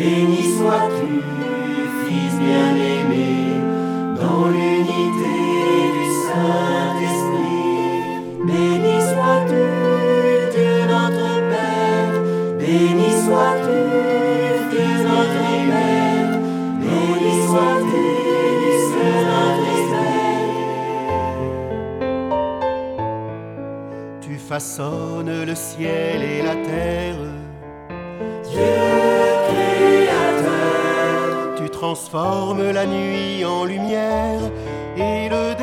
Béni sois-tu, Fils bien-aimé, dans l'unité du Saint-Esprit. Béni sois-tu, Dieu notre Père, béni sois-tu, Fils notre Père, béni sois-tu, Saint-Esprit. Tu façonnes le ciel et la terre, Dieu créateur. tu transformes la nuit en lumière et le